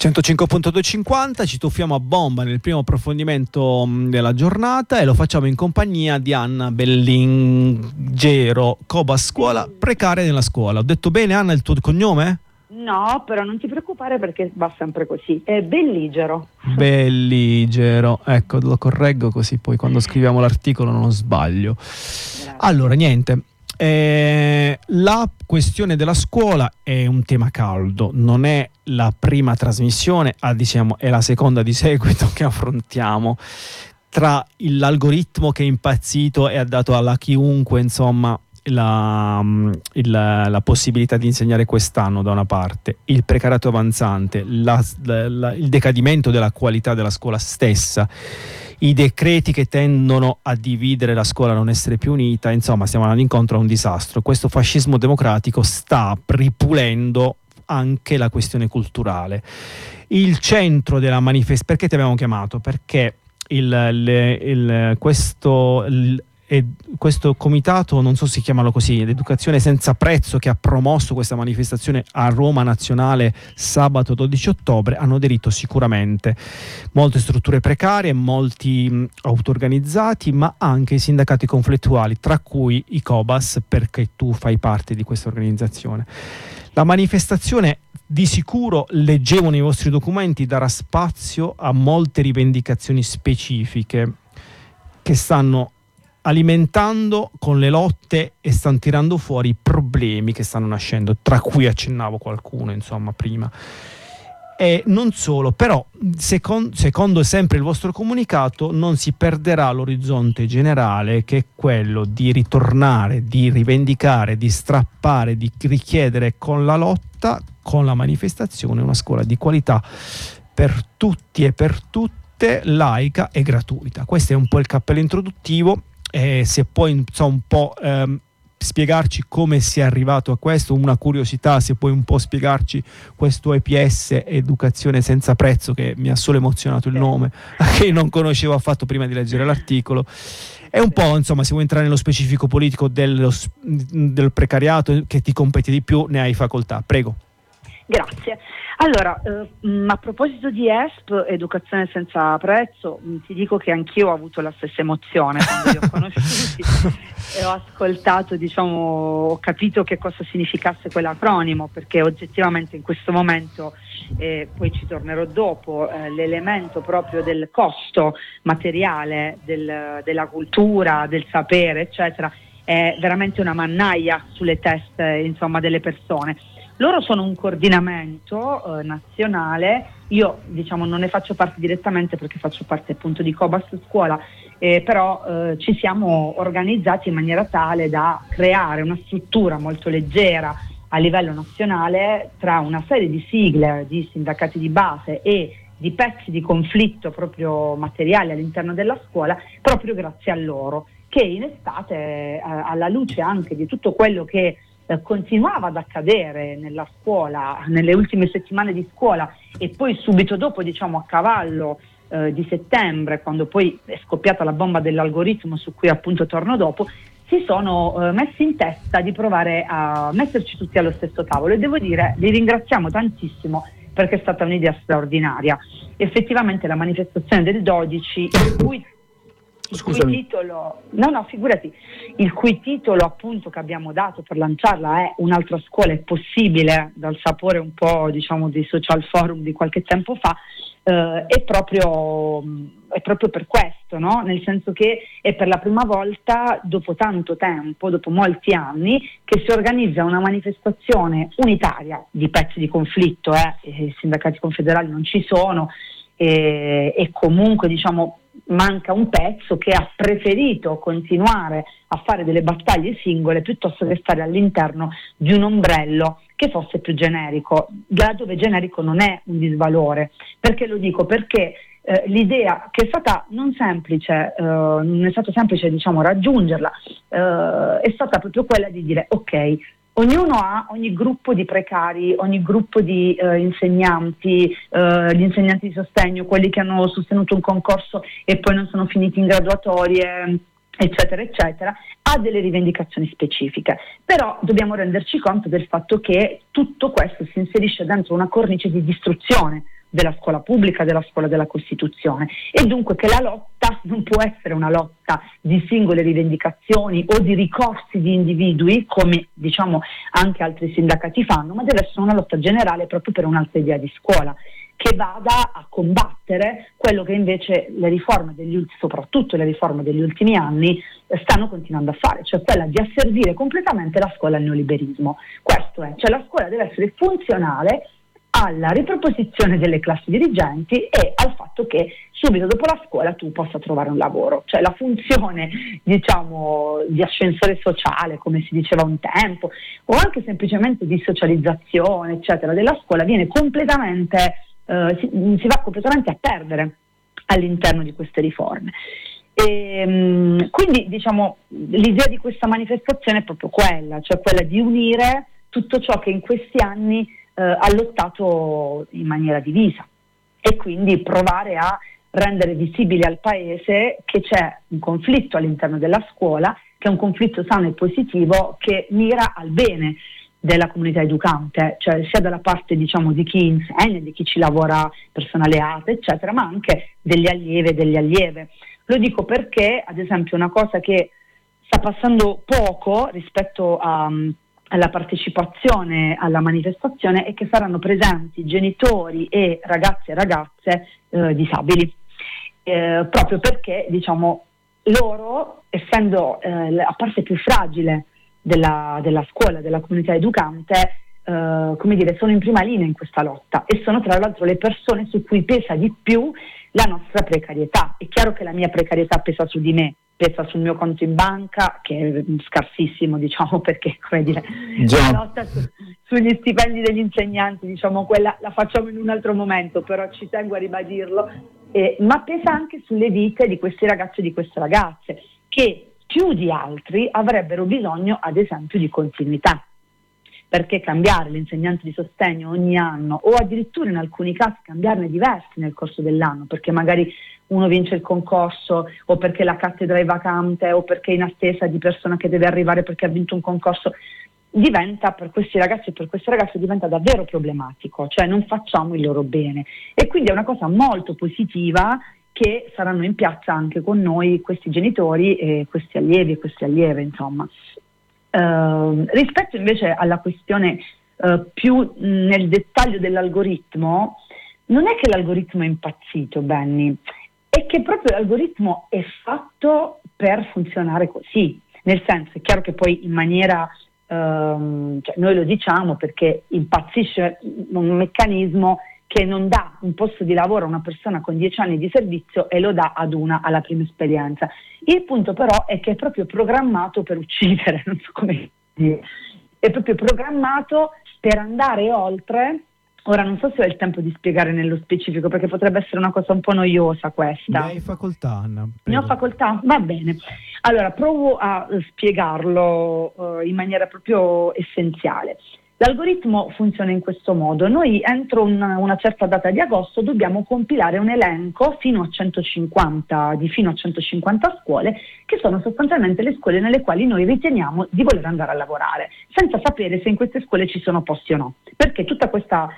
105.250, ci tuffiamo a bomba nel primo approfondimento della giornata e lo facciamo in compagnia di Anna Bellingero, Cobas Scuola Precaria nella Scuola. Ho detto bene, Anna, il tuo cognome? No, però non ti preoccupare perché va sempre così, è Belligero. Belligero, ecco, lo correggo così poi quando scriviamo l'articolo non sbaglio. Grazie. Allora, niente. La questione della scuola è un tema caldo, non è la prima trasmissione, diciamo è la seconda di seguito che affrontiamo, tra l'algoritmo che è impazzito e ha dato alla chiunque insomma la possibilità di insegnare quest'anno da una parte, il precariato avanzante, il decadimento della qualità della scuola stessa, i decreti che tendono a dividere la scuola, a non essere più unita, insomma stiamo andando incontro a un disastro. Questo fascismo democratico sta ripulendo anche la questione culturale. Il centro della manifestazione, perché ti abbiamo chiamato? Perché questo comitato, non so se chiamarlo così, l'Educazione Senza Prezzo, che ha promosso questa manifestazione a Roma Nazionale sabato 12 ottobre, hanno aderito sicuramente molte strutture precarie, molti auto-organizzati, ma anche i sindacati conflittuali, tra cui i Cobas, perché tu fai parte di questa organizzazione. La manifestazione, di sicuro, leggevo nei vostri documenti, darà spazio a molte rivendicazioni specifiche che stanno alimentando con le lotte e stanno tirando fuori i problemi che stanno nascendo, tra cui accennavo qualcuno insomma prima. E non solo, però secondo sempre il vostro comunicato non si perderà l'orizzonte generale, che è quello di ritornare, di rivendicare, di strappare, di richiedere con la lotta, con la manifestazione, una scuola di qualità per tutti e per tutte, laica e gratuita. Questo è un po' il cappello introduttivo. Se puoi un po' spiegarci come si è arrivato a questo, una curiosità, se puoi un po' spiegarci questo EPS, Educazione Senza Prezzo, che mi ha solo emozionato il nome, che non conoscevo affatto prima di leggere l'articolo, e un po' insomma, se vuoi entrare nello specifico politico del precariato che ti compete di più, ne hai facoltà, prego. Grazie. Allora, a proposito di ESP, Educazione Senza Prezzo, ti dico che anch'io ho avuto la stessa emozione quando li ho conosciuti e ho ascoltato, ho capito che cosa significasse quell'acronimo, perché oggettivamente in questo momento, poi ci tornerò dopo, l'elemento proprio del costo materiale della cultura, del sapere, eccetera, è veramente una mannaia sulle teste, insomma, delle persone. Loro sono un coordinamento nazionale, io non ne faccio parte direttamente perché faccio parte appunto di Cobas Scuola, però ci siamo organizzati in maniera tale da creare una struttura molto leggera a livello nazionale tra una serie di sigle di sindacati di base e di pezzi di conflitto proprio materiali all'interno della scuola, proprio grazie a loro, che in estate, alla luce anche di tutto quello che continuava ad accadere nella scuola, nelle ultime settimane di scuola e poi subito dopo, a cavallo di settembre, quando poi è scoppiata la bomba dell'algoritmo, su cui appunto torno dopo, si sono messi in testa di provare a metterci tutti allo stesso tavolo, e devo dire, li ringraziamo tantissimo perché è stata un'idea straordinaria. Effettivamente la manifestazione del 12, il cui titolo appunto che abbiamo dato per lanciarla è Un'altra scuola è possibile, dal sapore un po' dei social forum di qualche tempo fa, è proprio per questo, no? Nel senso che è per la prima volta dopo tanto tempo, dopo molti anni, che si organizza una manifestazione unitaria di pezzi di conflitto, i sindacati confederali non ci sono, e comunque manca un pezzo che ha preferito continuare a fare delle battaglie singole piuttosto che stare all'interno di un ombrello che fosse più generico, laddove generico non è un disvalore. Perché lo dico? Perché l'idea, che è stata non è stato semplice raggiungerla, è stata proprio quella di dire ok, ogni gruppo di precari, ogni gruppo di insegnanti, gli insegnanti di sostegno, quelli che hanno sostenuto un concorso e poi non sono finiti in graduatorie, eccetera, eccetera, ha delle rivendicazioni specifiche. Però dobbiamo renderci conto del fatto che tutto questo si inserisce dentro una cornice di distruzione della scuola pubblica, della scuola della Costituzione, e dunque che la lotta non può essere una lotta di singole rivendicazioni o di ricorsi di individui, come diciamo anche altri sindacati fanno, ma deve essere una lotta generale proprio per un'altra idea di scuola, che vada a combattere quello che invece le riforme soprattutto le riforme degli ultimi anni stanno continuando a fare, cioè quella di asservire completamente la scuola al neoliberismo. Questo è, cioè la scuola deve essere funzionale alla riproposizione delle classi dirigenti e al fatto che subito dopo la scuola tu possa trovare un lavoro, cioè la funzione diciamo di ascensore sociale, come si diceva un tempo, o anche semplicemente di socializzazione eccetera della scuola viene completamente si va completamente a perdere all'interno di queste riforme. Quindi diciamo l'idea di questa manifestazione è proprio quella, cioè quella di unire tutto ciò che in questi anni ha lottato in maniera divisa e quindi provare a rendere visibile al Paese che c'è un conflitto all'interno della scuola, che è un conflitto sano e positivo che mira al bene della comunità educante, cioè sia dalla parte diciamo di chi insegna, di chi ci lavora, personale ATA eccetera, ma anche degli allievi e delle allieve. Lo dico perché ad esempio una cosa che sta passando poco rispetto alla partecipazione alla manifestazione è che saranno presenti genitori e ragazzi e ragazze disabili, proprio perché diciamo loro, essendo la parte più fragile della scuola, della comunità educante, come dire, sono in prima linea in questa lotta e sono tra l'altro le persone su cui pesa di più la nostra precarietà. È chiaro che la mia precarietà pesa su di me, pesa sul mio conto in banca, che è scarsissimo, diciamo, perché come dire, la lotta sugli stipendi degli insegnanti, diciamo, quella la facciamo in un altro momento, però ci tengo a ribadirlo, ma pesa anche sulle vite di questi ragazzi e di queste ragazze, che più di altri avrebbero bisogno, ad esempio, di continuità, perché cambiare l'insegnante di sostegno ogni anno o addirittura in alcuni casi cambiarne diversi nel corso dell'anno, perché magari uno vince il concorso o perché la cattedra è vacante o perché è in attesa di persona che deve arrivare perché ha vinto un concorso, diventa per questi ragazzi e per queste ragazze diventa davvero problematico, cioè non facciamo il loro bene, e quindi è una cosa molto positiva che saranno in piazza anche con noi questi genitori e questi allievi e queste allieve, insomma. Rispetto invece alla questione più nel dettaglio dell'algoritmo, non è che l'algoritmo è impazzito, Benny, è che proprio l'algoritmo è fatto per funzionare così, nel senso è chiaro che poi in maniera, cioè noi lo diciamo perché impazzisce un meccanismo che non dà un posto di lavoro a una persona con 10 anni di servizio e lo dà ad una alla prima esperienza. Il punto però è che è proprio programmato per uccidere, non so come dire, è proprio programmato per andare oltre. Ora non so se ho il tempo di spiegare nello specifico perché potrebbe essere una cosa un po' noiosa questa. Ne hai facoltà, Anna. Ne ho facoltà? Va bene. Allora provo a spiegarlo in maniera proprio essenziale. L'algoritmo funziona in questo modo: noi entro una certa data di agosto dobbiamo compilare un elenco fino a 150 scuole, che sono sostanzialmente le scuole nelle quali noi riteniamo di voler andare a lavorare, senza sapere se in queste scuole ci sono posti o no, perché tutta questa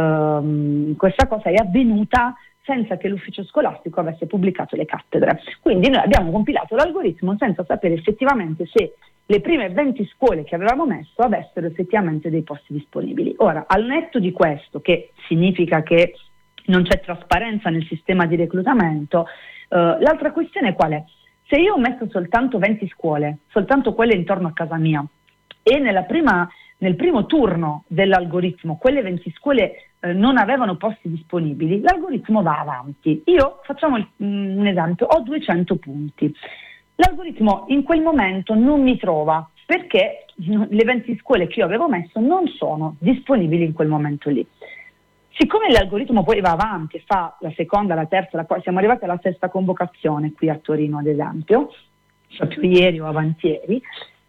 cosa è avvenuta senza che l'ufficio scolastico avesse pubblicato le cattedre. Quindi noi abbiamo compilato l'algoritmo senza sapere effettivamente se le prime 20 scuole che avevamo messo avessero effettivamente dei posti disponibili. Ora, al netto di questo, che significa che non c'è trasparenza nel sistema di reclutamento, l'altra questione qual è? Se io ho messo soltanto 20 scuole, soltanto quelle intorno a casa mia, e nel primo turno dell'algoritmo quelle 20 scuole non avevano posti disponibili, l'algoritmo va avanti. Io, facciamo un esempio, ho 200 punti. L'algoritmo in quel momento non mi trova perché le 20 scuole che io avevo messo non sono disponibili in quel momento lì. Siccome l'algoritmo poi va avanti e fa la seconda, la terza, siamo arrivati alla sesta convocazione qui a Torino ad esempio, proprio ieri o avantieri,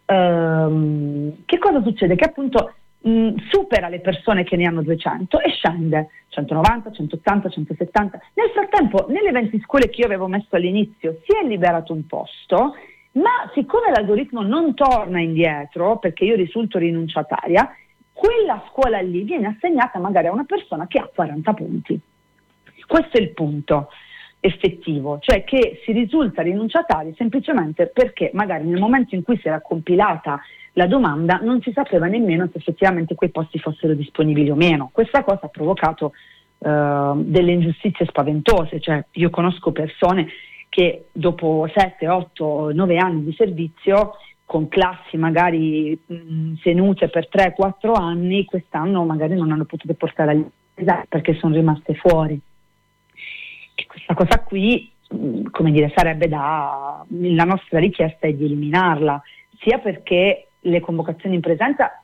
che cosa succede? Che appunto supera le persone che ne hanno 200 e scende 190, 180, 170. Nel frattempo, nelle 20 scuole che io avevo messo all'inizio si è liberato un posto, ma siccome l'algoritmo non torna indietro perché io risulto rinunciataria, quella scuola lì viene assegnata magari a una persona che ha 40 punti. Questo è il punto effettivo, cioè che si risulta rinunciatari semplicemente perché magari nel momento in cui si era compilata la domanda non si sapeva nemmeno se effettivamente quei posti fossero disponibili o meno. Questa cosa ha provocato delle ingiustizie spaventose, cioè io conosco persone che dopo 7, 8, 9 anni di servizio, con classi magari tenute per 3, 4 anni, quest'anno magari non hanno potuto portare all'esame perché sono rimaste fuori. E questa cosa qui, come dire, sarebbe la nostra richiesta è di eliminarla, sia perché le convocazioni in presenza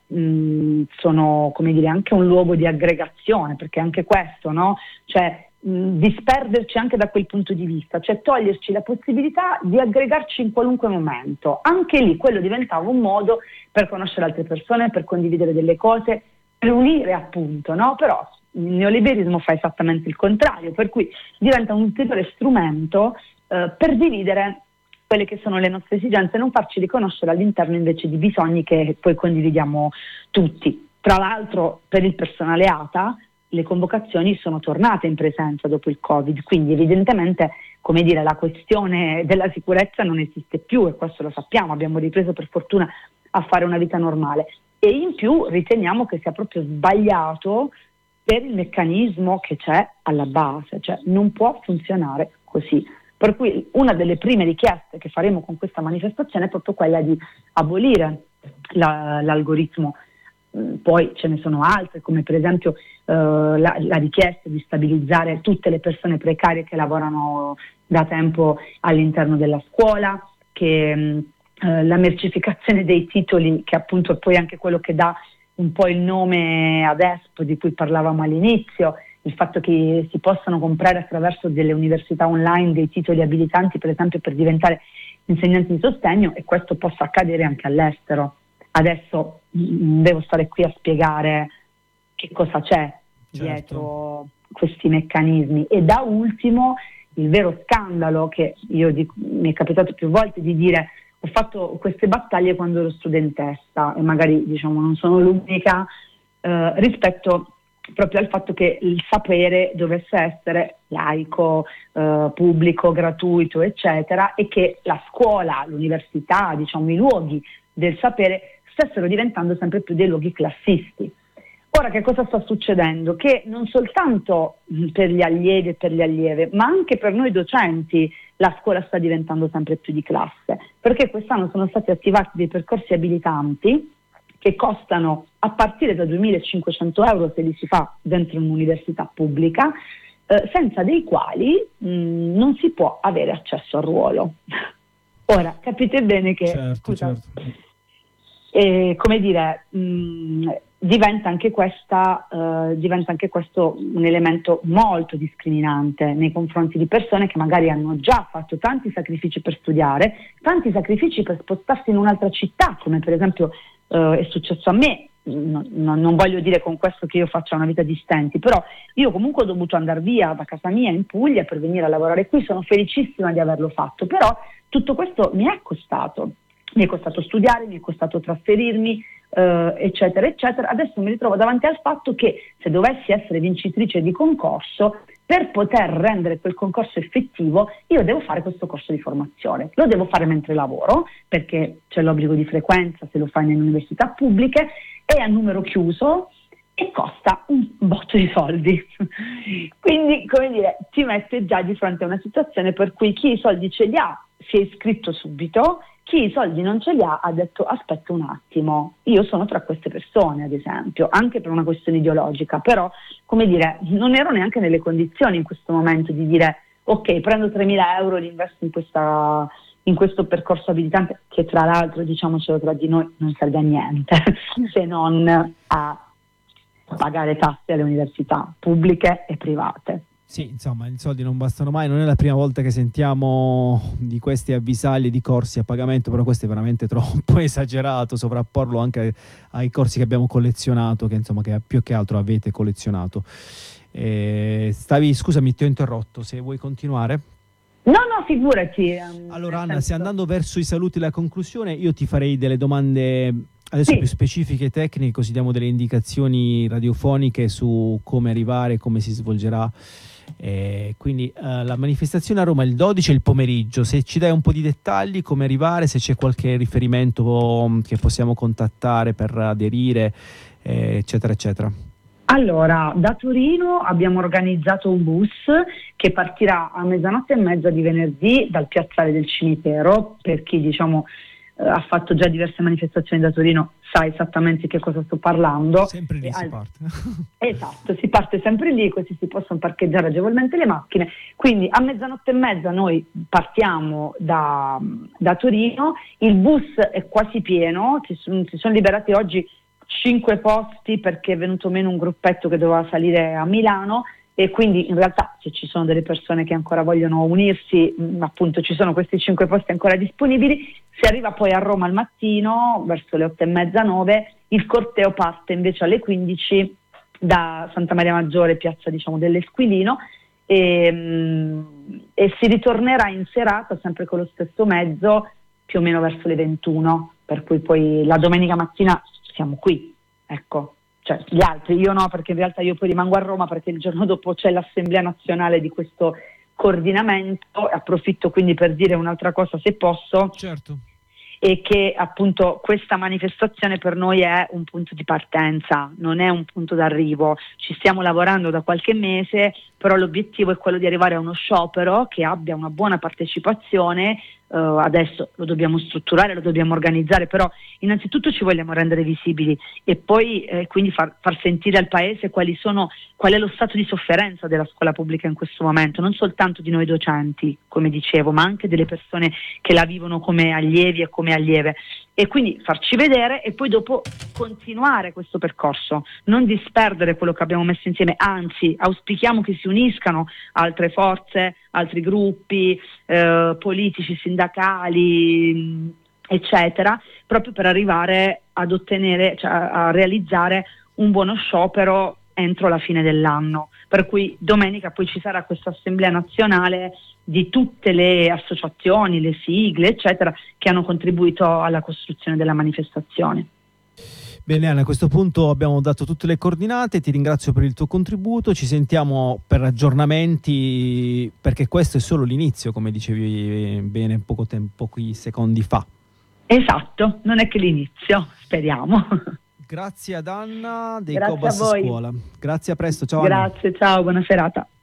sono, come dire, anche un luogo di aggregazione, perché anche questo, no? Cioè disperderci anche da quel punto di vista, cioè toglierci la possibilità di aggregarci in qualunque momento. Anche lì quello diventava un modo per conoscere altre persone, per condividere delle cose, per unire appunto, no? Però il neoliberismo fa esattamente il contrario, per cui diventa un ulteriore strumento per dividere quelle che sono le nostre esigenze e non farci riconoscere all'interno invece di bisogni che poi condividiamo tutti. Tra l'altro per il personale ATA le convocazioni sono tornate in presenza dopo il Covid, quindi evidentemente, come dire, la questione della sicurezza non esiste più e questo lo sappiamo, abbiamo ripreso per fortuna a fare una vita normale e in più riteniamo che sia proprio sbagliato per il meccanismo che c'è alla base, cioè non può funzionare così. Per cui una delle prime richieste che faremo con questa manifestazione è proprio quella di abolire l'algoritmo. Poi ce ne sono altre, come per esempio la richiesta di stabilizzare tutte le persone precarie che lavorano da tempo all'interno della scuola, che la mercificazione dei titoli, che appunto è poi anche quello che dà un po' il nome ad ESP di cui parlavamo all'inizio, il fatto che si possano comprare attraverso delle università online dei titoli abilitanti, per esempio per diventare insegnanti di sostegno, e questo possa accadere anche all'estero. Adesso devo stare qui a spiegare che cosa c'è dietro questi meccanismi. E da ultimo il vero scandalo che mi è capitato più volte di dire: ho fatto queste battaglie quando ero studentessa e magari diciamo non sono l'unica, rispetto proprio al fatto che il sapere dovesse essere laico, pubblico, gratuito, eccetera, e che la scuola, l'università, diciamo i luoghi del sapere stessero diventando sempre più dei luoghi classisti. Ora che cosa sta succedendo? Che non soltanto per gli allievi e per le allieve, ma anche per noi docenti la scuola sta diventando sempre più di classe, perché quest'anno sono stati attivati dei percorsi abilitanti che costano a partire da 2.500 euro se li si fa dentro un'università pubblica, senza dei quali non si può avere accesso al ruolo. Ora, capite bene che certo. Come dire, diventa anche questo un elemento molto discriminante nei confronti di persone che magari hanno già fatto tanti sacrifici per studiare, tanti sacrifici per spostarsi in un'altra città, come per esempio è successo a me. Non voglio dire con questo che io faccia una vita di stenti, però io comunque ho dovuto andare via da casa mia in Puglia per venire a lavorare qui, sono felicissima di averlo fatto, però tutto questo mi è costato studiare, mi è costato trasferirmi, eccetera, eccetera. Adesso mi ritrovo davanti al fatto che se dovessi essere vincitrice di concorso, per poter rendere quel concorso effettivo, io devo fare questo corso di formazione. Lo devo fare mentre lavoro, perché c'è l'obbligo di frequenza se lo fai nelle università pubbliche, è a numero chiuso e costa un botto di soldi. Quindi, come dire, ti mette già di fronte a una situazione per cui chi i soldi ce li ha si è iscritto subito, chi i soldi non ce li ha detto aspetta un attimo, io sono tra queste persone ad esempio, anche per una questione ideologica, però come dire, non ero neanche nelle condizioni in questo momento di dire ok, prendo 3.000 euro e li investo in questo percorso abilitante, che tra l'altro, diciamocelo tra di noi, non serve a niente se non a pagare tasse alle università pubbliche e private. Sì, insomma, i soldi non bastano mai, non è la prima volta che sentiamo di questi avvisagli di corsi a pagamento, però questo è veramente troppo esagerato, sovrapporlo anche ai corsi che abbiamo collezionato, che insomma che più che altro avete collezionato. Scusami, ti ho interrotto, se vuoi continuare? No, figurati. Allora Anna, se andando verso i saluti e la conclusione, io ti farei delle domande adesso più specifiche e tecniche, così diamo delle indicazioni radiofoniche su come arrivare, come si svolgerà Quindi la manifestazione a Roma il 12 è il pomeriggio. Se ci dai un po' di dettagli, come arrivare, se c'è qualche riferimento che possiamo contattare per aderire, eccetera eccetera. Allora, da Torino abbiamo organizzato un bus che partirà a 00:30 di venerdì dal piazzale del cimitero. Per chi ha fatto già diverse manifestazioni da Torino sa esattamente di che cosa sto parlando. Sempre lì si parte. Esatto, si parte sempre lì, così si possono parcheggiare agevolmente le macchine. Quindi a 00:30 noi partiamo da Torino, il bus è quasi pieno, si sono liberati oggi 5 posti perché è venuto meno un gruppetto che doveva salire a Milano, e quindi in realtà se ci sono delle persone che ancora vogliono unirsi, appunto ci sono questi 5 posti ancora disponibili. Si arriva poi a Roma al mattino verso le 8:30, 9, il corteo parte invece alle 15 da Santa Maria Maggiore, piazza dell'Esquilino, e si ritornerà in serata sempre con lo stesso mezzo più o meno verso le 21, per cui poi la domenica mattina siamo qui, ecco. Cioè gli altri, io no, perché in realtà io poi rimango a Roma perché il giorno dopo c'è l'assemblea nazionale di questo coordinamento. Approfitto quindi per dire un'altra cosa, se posso. Certo. E che appunto questa manifestazione per noi è un punto di partenza, non è un punto d'arrivo. Ci stiamo lavorando da qualche mese, però l'obiettivo è quello di arrivare a uno sciopero che abbia una buona partecipazione. Adesso lo dobbiamo strutturare, lo dobbiamo organizzare, però innanzitutto ci vogliamo rendere visibili e poi quindi far sentire al Paese qual è lo stato di sofferenza della scuola pubblica in questo momento, non soltanto di noi docenti, come dicevo, ma anche delle persone che la vivono come allievi e come allieve, e quindi farci vedere e poi dopo continuare questo percorso, non disperdere quello che abbiamo messo insieme, anzi auspichiamo che si uniscano altre forze, altri gruppi politici, sindacali, eccetera, proprio per arrivare ad ottenere, cioè a realizzare un buono sciopero entro la fine dell'anno. Per cui domenica poi ci sarà questa assemblea nazionale di tutte le associazioni, le sigle, eccetera, che hanno contribuito alla costruzione della manifestazione. Bene Anna, a questo punto abbiamo dato tutte le coordinate, ti ringrazio per il tuo contributo, ci sentiamo per aggiornamenti perché questo è solo l'inizio, come dicevi bene pochi secondi fa. Esatto, non è che l'inizio, speriamo. Grazie ad Anna dei Grazie Cobas a voi. Scuola. Grazie, a presto, ciao Anna. Grazie, ciao, buona serata.